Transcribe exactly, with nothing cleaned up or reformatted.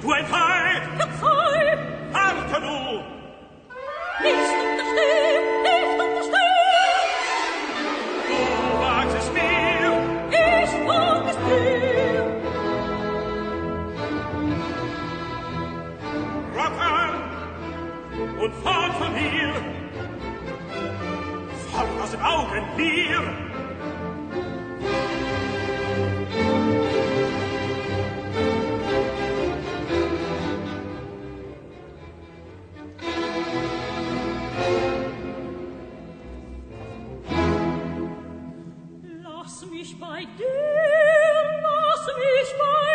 Du ein Feind! Verzeih! Warte du! Nicht untersteh! Nicht untersteh! Du wagst es mir! Ich wag es dir! Rock an! Und fort von hier! Fort aus den Augen mir! Lass mich bei dir, lass mich bei